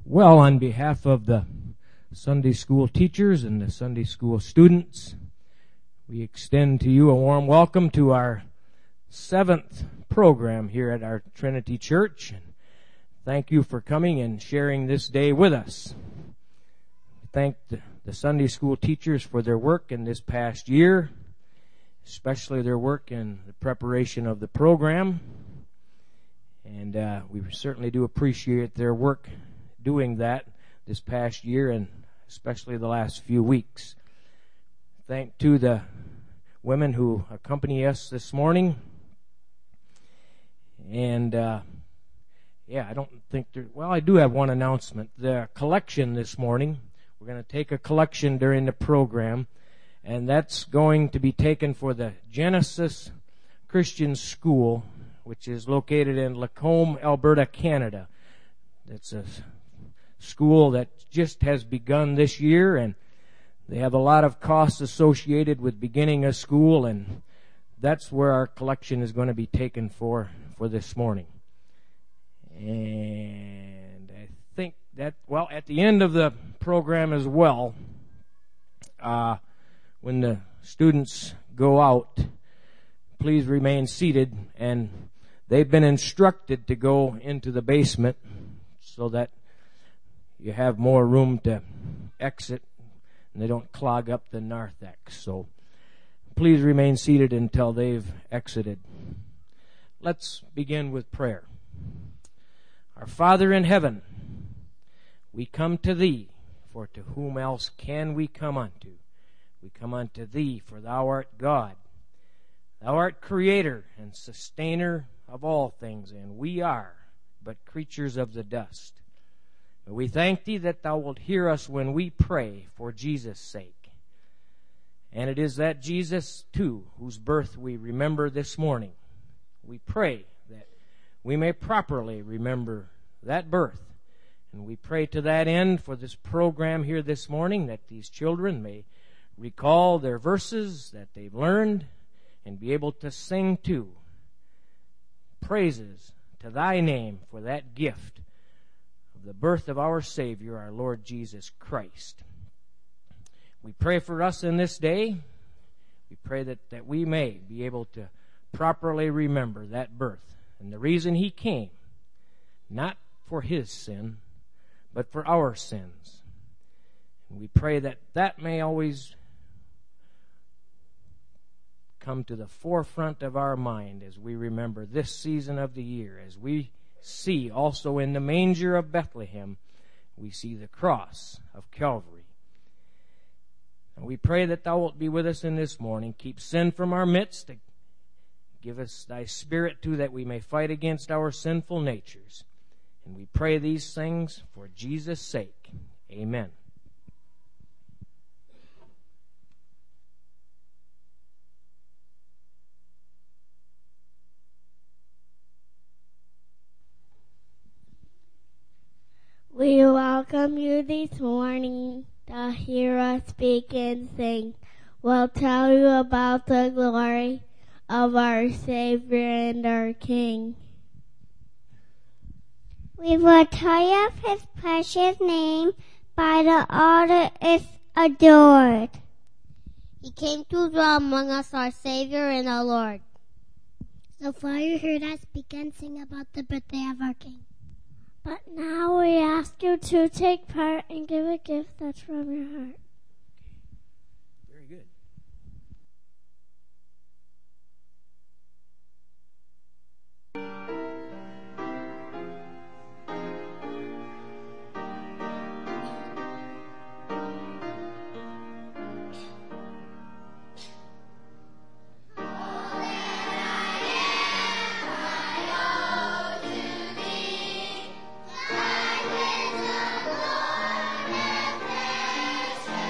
Well, on behalf of the Sunday school teachers and the Sunday school students, we extend to you a warm welcome to our 7th program here at our Trinity Church. And thank you for coming and sharing this day with us. We thank the Sunday school teachers for their work in this past year, especially their work in the preparation of the program. And we certainly do appreciate their work doing that this past year and especially the last few weeks. Thank to the women who accompany us this morning. And I don't think I do have one announcement. The collection this morning, we're going to take a collection during the program, and that's going to be taken for the Genesis Christian School, which is located in Lacombe, Alberta, Canada. It's a school that just has begun this year, and they have a lot of costs associated with beginning a school, and that's where our collection is going to be taken for this morning. And I think that, at the end of the program as well, when the students go out, please remain seated, and they've been instructed to go into the basement so that you have more room to exit and they don't clog up the narthex. So please remain seated until they've exited. Let's begin with prayer. Our Father in heaven, we come to Thee, for to whom else can we come unto? We come unto Thee, for Thou art God. Thou art Creator and Sustainer of all things, and we are but creatures of the dust. But we thank Thee that Thou wilt hear us when we pray for Jesus' sake. And it is that Jesus, too, whose birth we remember this morning. We pray that we may properly remember that birth. And we pray to that end for this program here this morning, that these children may recall their verses that they've learned and be able to sing too praises to Thy name for that gift of the birth of our Savior, our Lord Jesus Christ. We pray for us in this day. We pray that we may be able to properly remember that birth and the reason He came, not for His sin, but for our sins. And we pray that may always come to the forefront of our mind as we remember this season of the year, as we see also in the manger of Bethlehem, we see the cross of Calvary. And we pray that Thou wilt be with us in this morning. Keep sin from our midst. Give us Thy Spirit too, that we may fight against our sinful natures. And we pray these things for Jesus' sake. Amen. We welcome you this morning to hear us speak and sing. We'll tell you about the glory of our Savior and our King. We will tell you of His precious name, by the altar is adored. He came to dwell among us, our Savior and our Lord. So far you heard us speak and sing about the birthday of our King. But now we ask you to take part and give a gift that's from your heart. Very good. Thy wisdom, Lord, and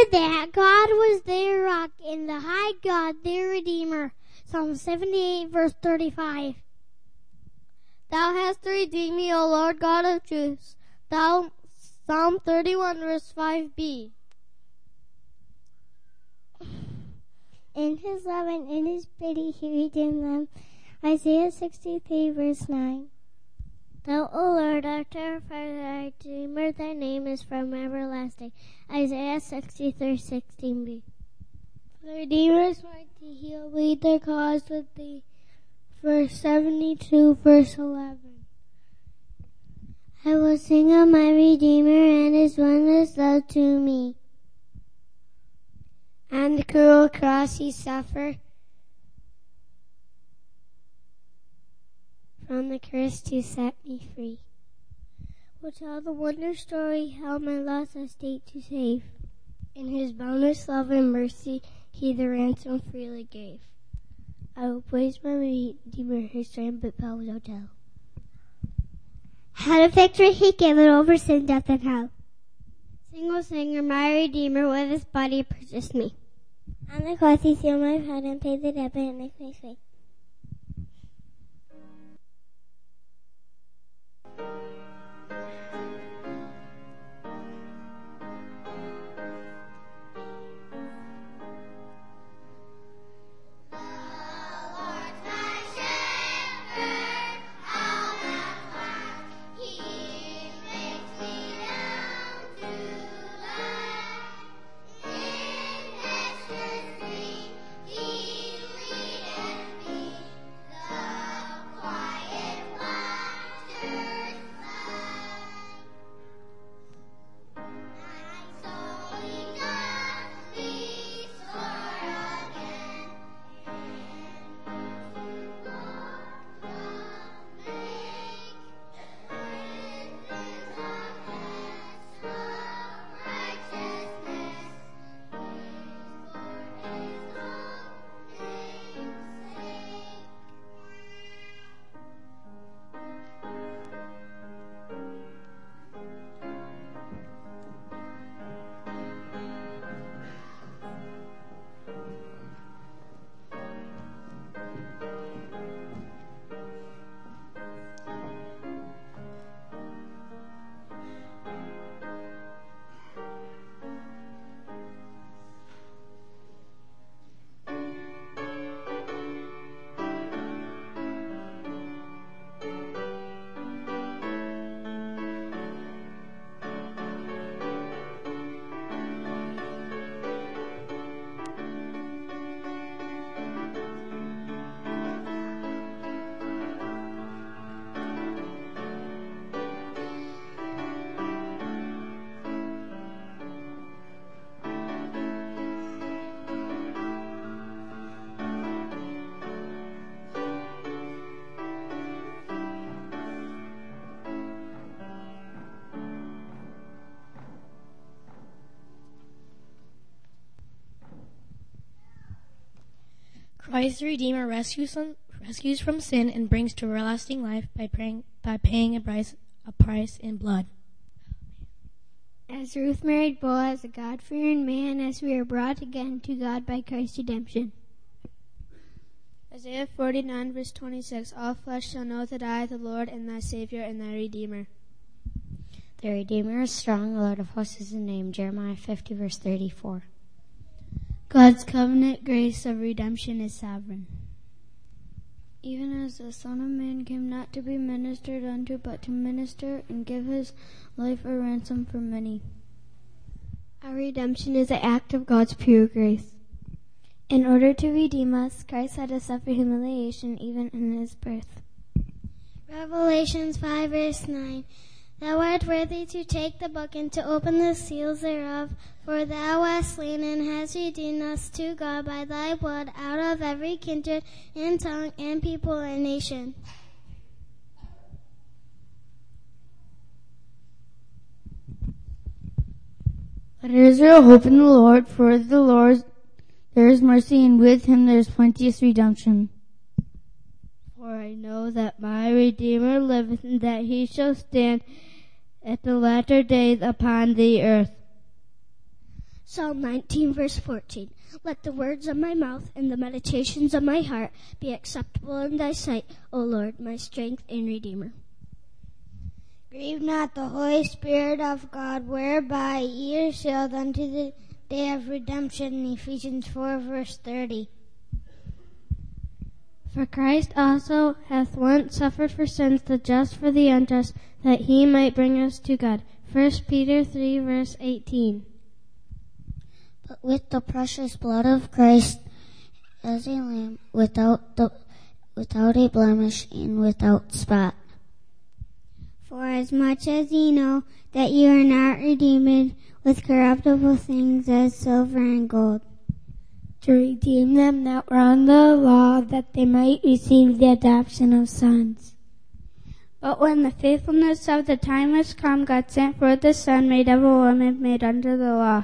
that God was their rock and the high God their Redeemer. Psalm 78 verse 35. Thou hast redeemed me, O Lord God of truth. Thou, Psalm 31 verse 5b. In his love and in his pity he redeemed them. Isaiah 63 verse 9. Thou, O Lord, art our Father, our Redeemer, thy name is from everlasting. Isaiah 63:16b. The Redeemer is mighty, he will lead their cause with thee. Verse 72 verse 11. I will sing of my Redeemer and his wondrous love to me. On the cruel cross he suffered, from the curse to set me free. Will tell the wonder story, how my lost estate to save. In his boundless love and mercy, he the ransom freely gave. I will praise my Redeemer, his strength but power shall tell. Had a victory he given over sin, death, and hell. Single singer, my Redeemer, with his body purchased me. On the cross he sealed my heart and paid the debt, and it makes me free. Christ the Redeemer rescues from sin and brings to everlasting life by paying a price in blood. As Ruth married Boaz, a God-fearing man, as we are brought again to God by Christ's redemption. Isaiah 49 verse 26, all flesh shall know that I, the Lord, am thy Savior and thy Redeemer. The Redeemer is strong, the Lord of hosts is his name. Jeremiah 50 verse 34. God's covenant grace of redemption is sovereign. Even as the Son of Man came not to be ministered unto, but to minister and give his life a ransom for many. Our redemption is an act of God's pure grace. In order to redeem us, Christ had to suffer humiliation even in his birth. Revelations 5 verse 9. Thou art worthy to take the book and to open the seals thereof, for thou wast slain and hast redeemed us to God by thy blood out of every kindred and tongue and people and nation. Let Israel hope in the Lord, for the Lord there is mercy, and with him there is plenteous redemption. For I know that my Redeemer liveth, and that he shall stand at the latter days upon the earth. Psalm 19, verse 14. Let the words of my mouth and the meditations of my heart be acceptable in thy sight, O Lord, my strength and redeemer. Grieve not the Holy Spirit of God, whereby ye are sealed unto the day of redemption. Ephesians 4, verse 30. For Christ also hath once suffered for sins, the just for the unjust, that he might bring us to God. 1 Peter 3, verse 18. But with the precious blood of Christ, as a lamb, without a blemish and without spot. For as much as ye know that ye are not redeemed with corruptible things as silver and gold, to redeem them that were on the law, that they might receive the adoption of sons. But when the faithfulness of the time was come, God sent forth the Son, made of a woman, made under the law.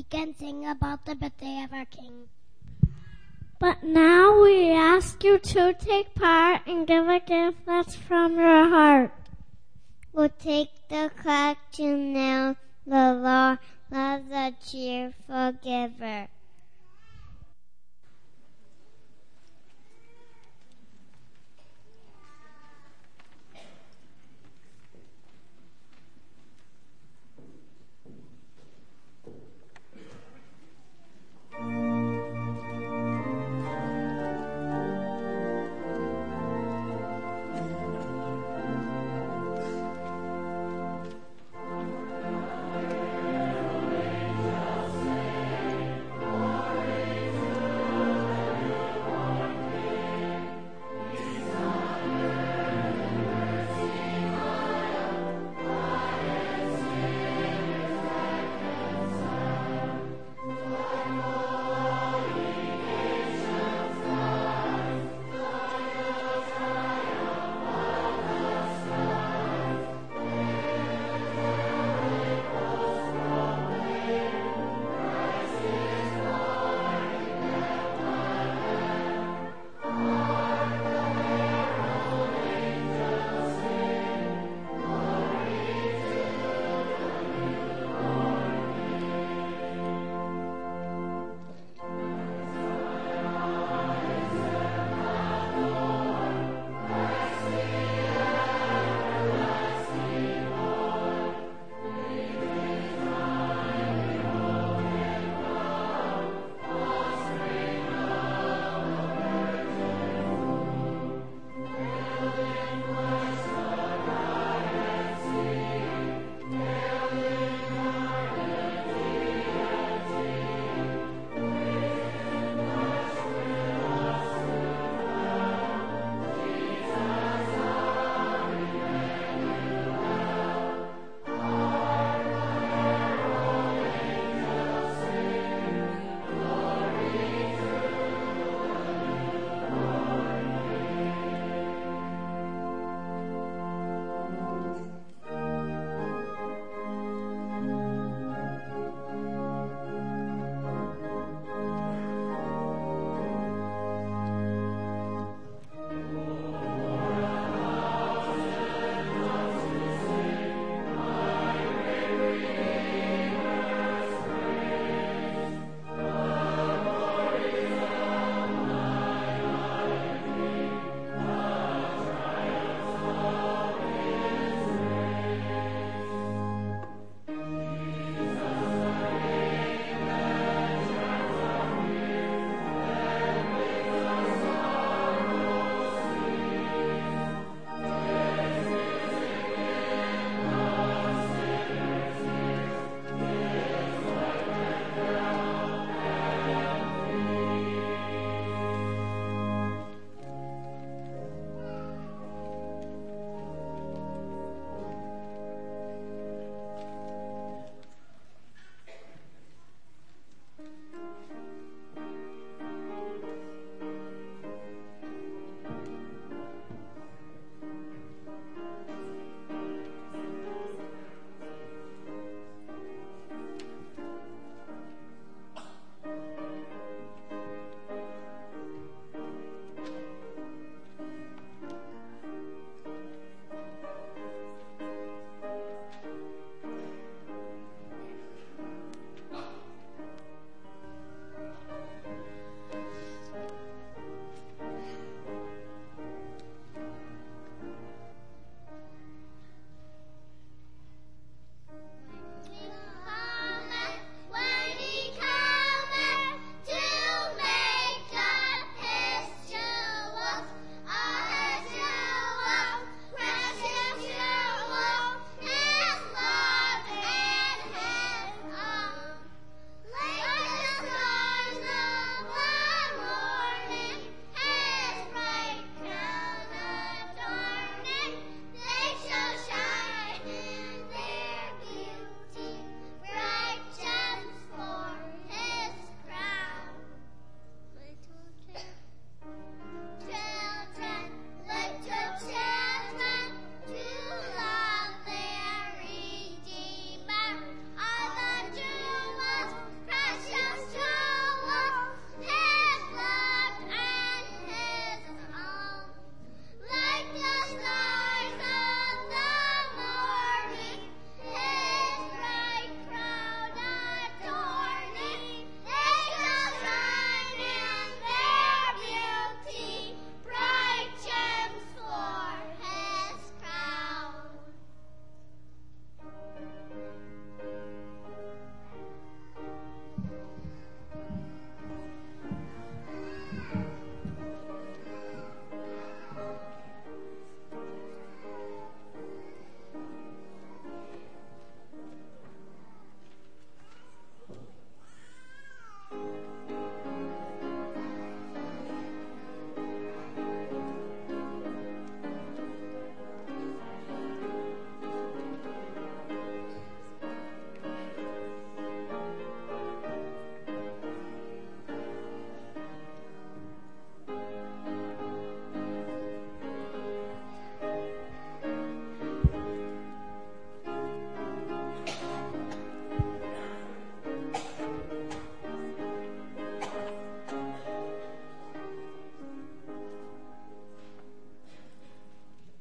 speak and sing about the birthday of our King. But now we ask you to take part and give a gift that's from your heart. We'll take the collection now. The Lord loves a cheerful giver.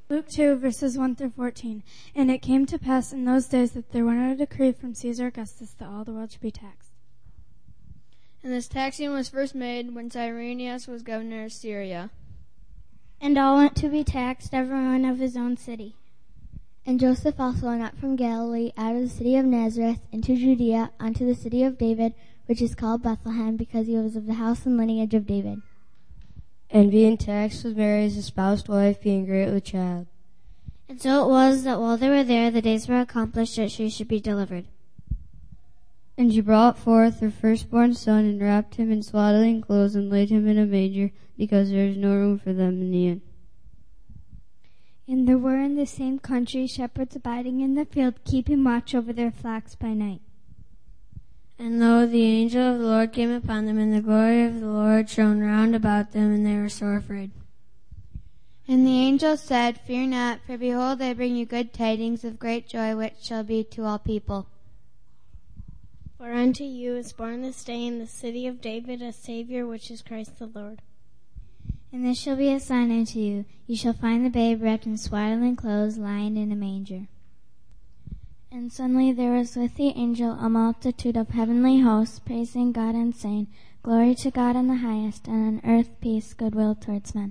Luke 2, verses 1 through 14. And it came to pass in those days that there went out a decree from Caesar Augustus that all the world should be taxed. And this taxing was first made when Cyrenius was governor of Syria. And all went to be taxed, every one of his own city. And Joseph also went up from Galilee out of the city of Nazareth into Judea unto the city of David, which is called Bethlehem, because he was of the house and lineage of David. And being taxed with Mary his espoused wife, being great with child. And so it was that while they were there, the days were accomplished that she should be delivered. And she brought forth her firstborn son, and wrapped him in swaddling clothes, and laid him in a manger, because there was no room for them in the inn. And there were in the same country shepherds abiding in the field, keeping watch over their flocks by night. And lo, the angel of the Lord came upon them, and the glory of the Lord shone round about them, and they were sore afraid. And the angel said, Fear not, for behold, I bring you good tidings of great joy, which shall be to all people. For unto you is born this day in the city of David a Savior, which is Christ the Lord. And this shall be a sign unto you. You shall find the babe wrapped in swaddling clothes, lying in a manger. And suddenly there was with the angel a multitude of heavenly hosts, praising God and saying, Glory to God in the highest, and on earth peace, goodwill towards men.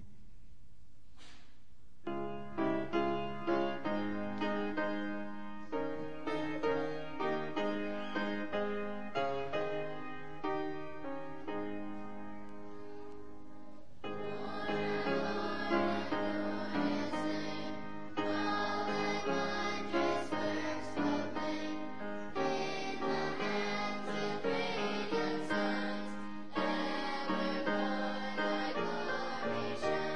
Shine.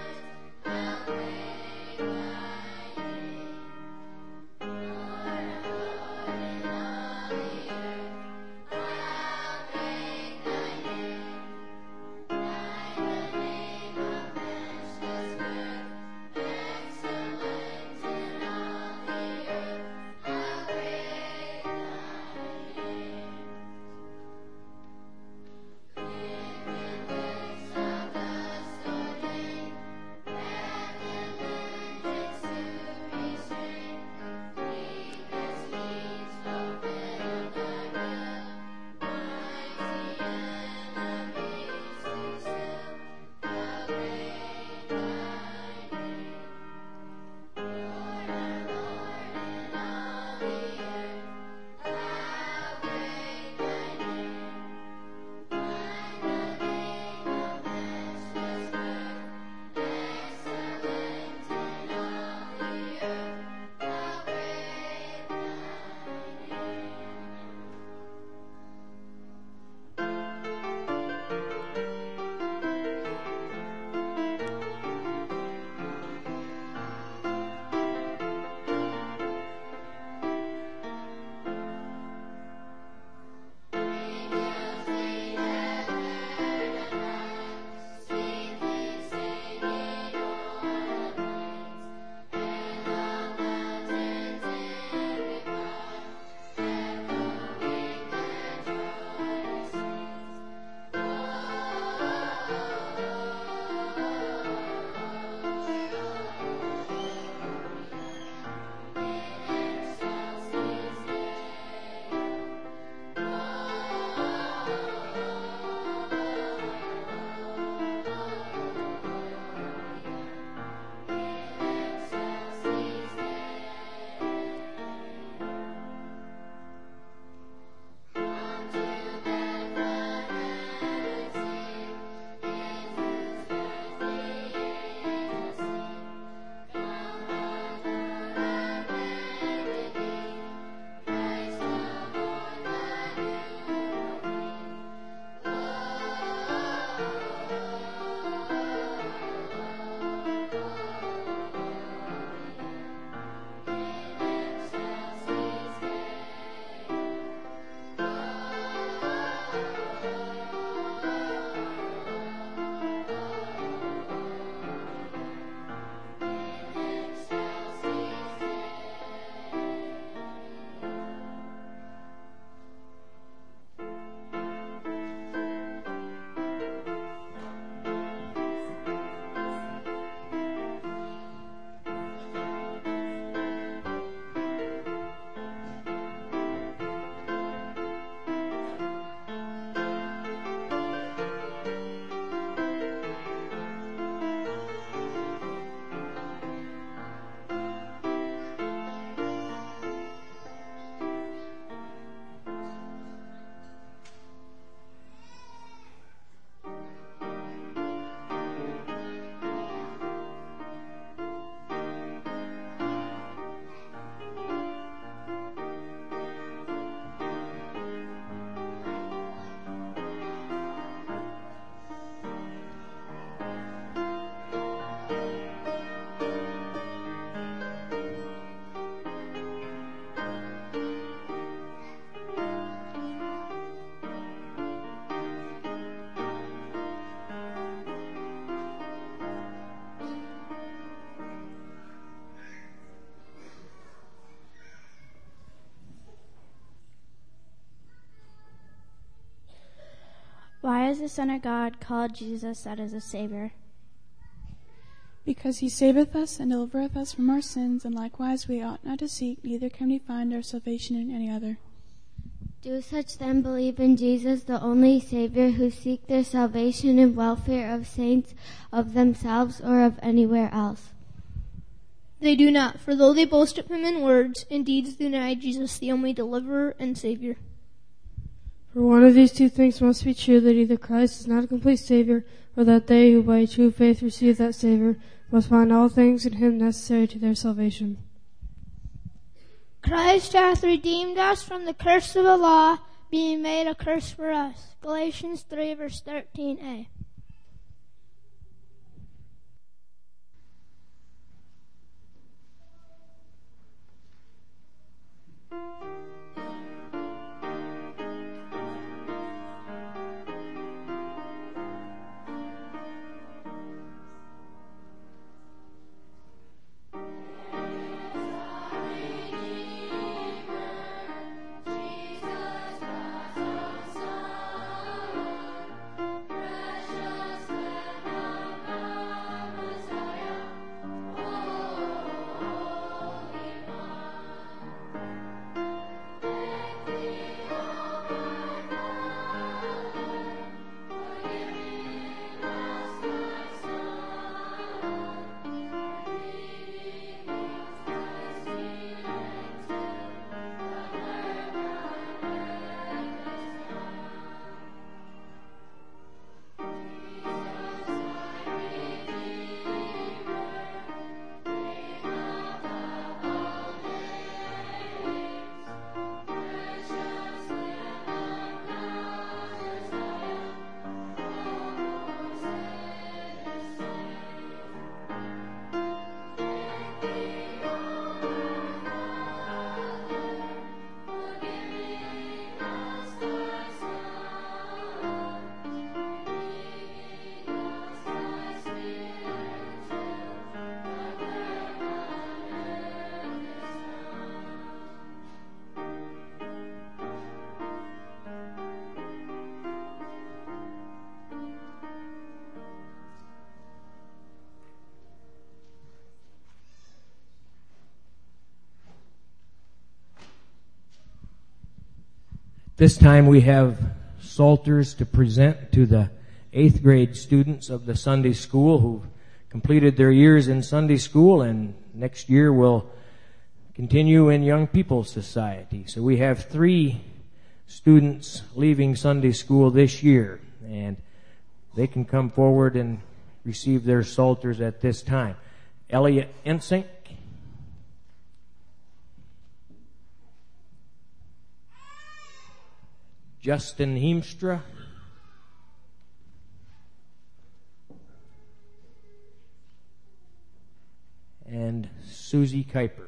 is the Son of God, called Jesus, that is a Savior. Because he saveth us and delivereth us from our sins, and likewise we ought not to seek, neither can we find our salvation in any other. Do such then believe in Jesus, the only Savior, who seek their salvation and welfare of saints, of themselves, or of anywhere else? They do not, for though they boast of him in words, in deeds deny Jesus, the only deliverer and Savior. For one of these two things must be true, that either Christ is not a complete Savior, or that they who by true faith receive that Savior must find all things in him necessary to their salvation. Christ hath redeemed us from the curse of the law, being made a curse for us. Galatians 3, verse 13a. This time we have psalters to present to the 8th grade students of the Sunday school who completed their years in Sunday school, and next year will continue in Young People's Society. So we have 3 students leaving Sunday school this year, and they can come forward and receive their psalters at this time. Elliot Ensink, Justin Heemstra, and Susie Kuiper.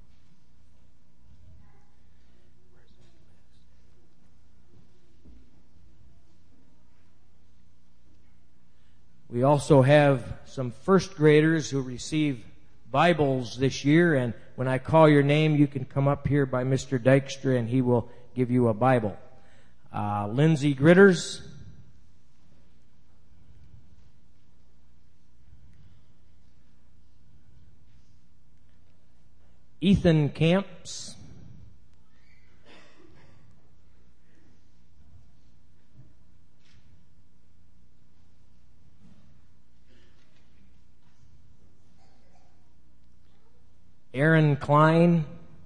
We also have some first graders who receive Bibles this year, and when I call your name, you can come up here by Mr. Dykstra and he will give you a Bible. Lindsay Gritters, Ethan Camps, Aaron Klein,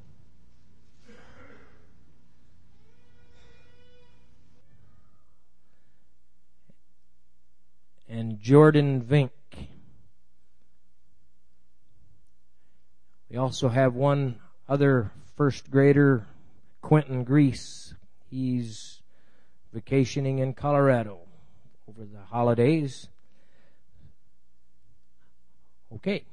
and Jordan Vink. We also have one other first grader, Quentin Grease. He's vacationing in Colorado over the holidays. Okay.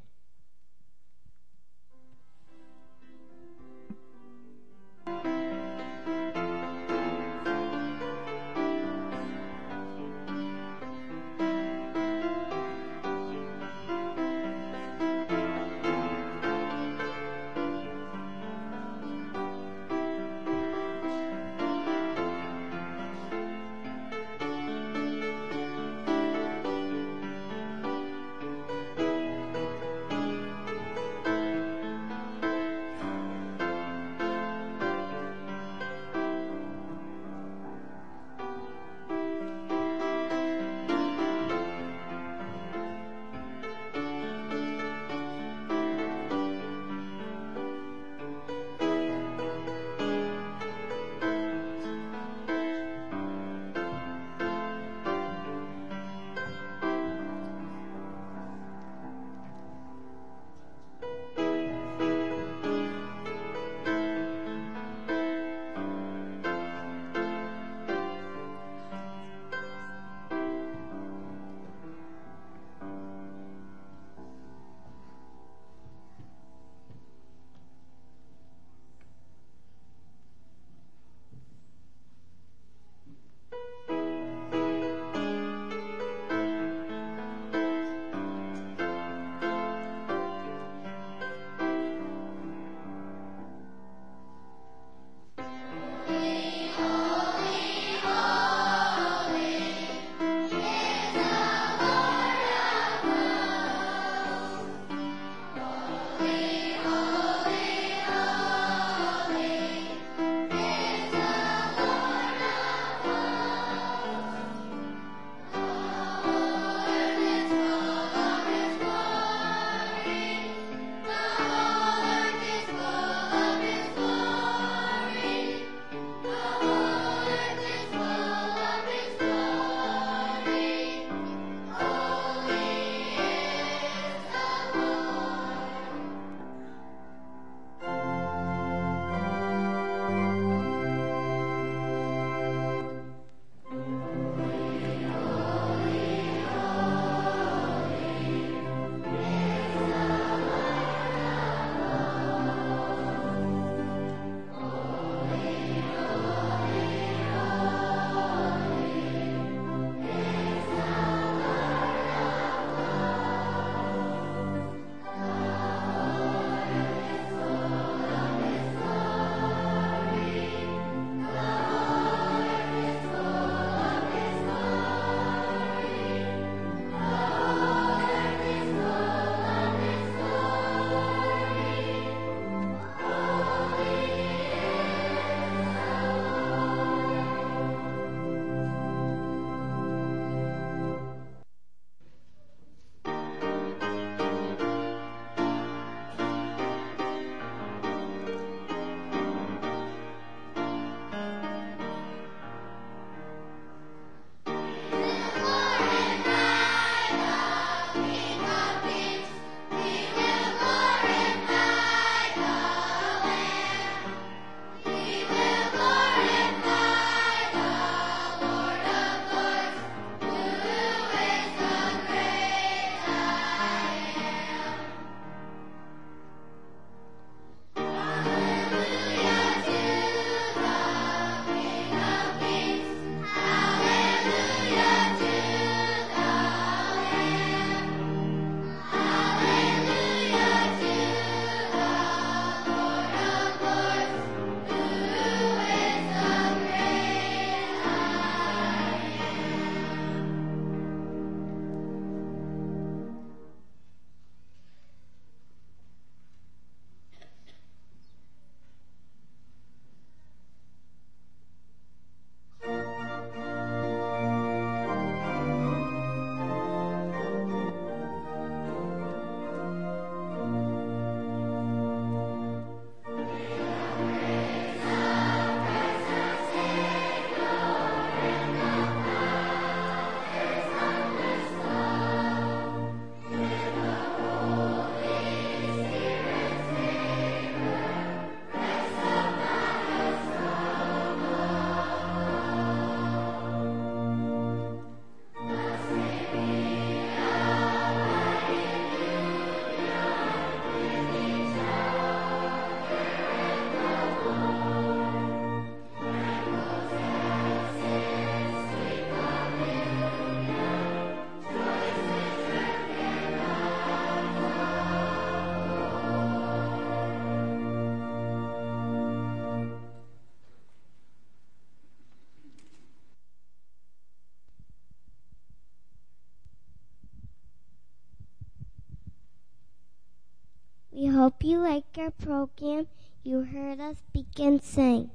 Hope you like our program. You heard us begin sing.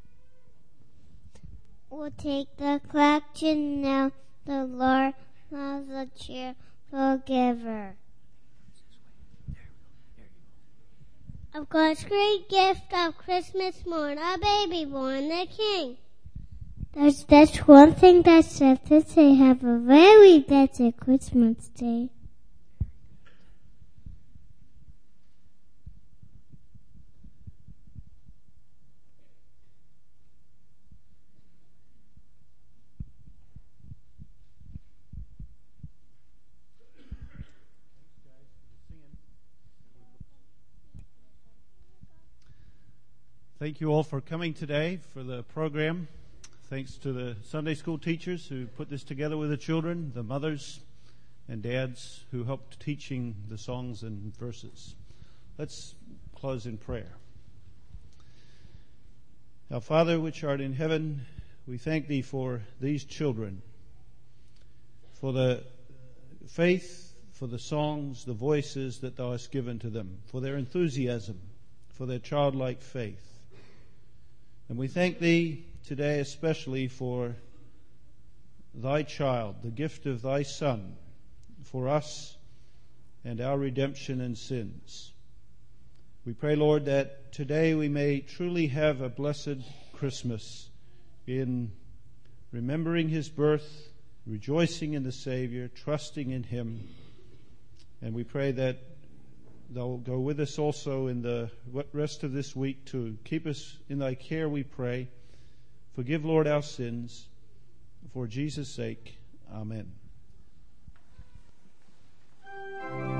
We'll take the collection now. The Lord loves a cheerful giver. Of God's great gift of Christmas morn, a baby born, the King. There's just one thing that's left to say. Have a very blessed Christmas day. Thank you all for coming today for the program. Thanks to the Sunday school teachers who put this together with the children, the mothers and dads who helped teaching the songs and verses. Let's close in prayer. Our Father, which art in heaven, we thank Thee for these children, for the faith, for the songs, the voices that Thou hast given to them, for their enthusiasm, for their childlike faith. And we thank Thee today especially for Thy child, the gift of Thy Son, for us and our redemption and sins. We pray, Lord, that today we may truly have a blessed Christmas in remembering His birth, rejoicing in the Savior, trusting in Him. And we pray that Thou go with us also in the rest of this week to keep us in Thy care, we pray. Forgive, Lord, our sins. For Jesus' sake, amen.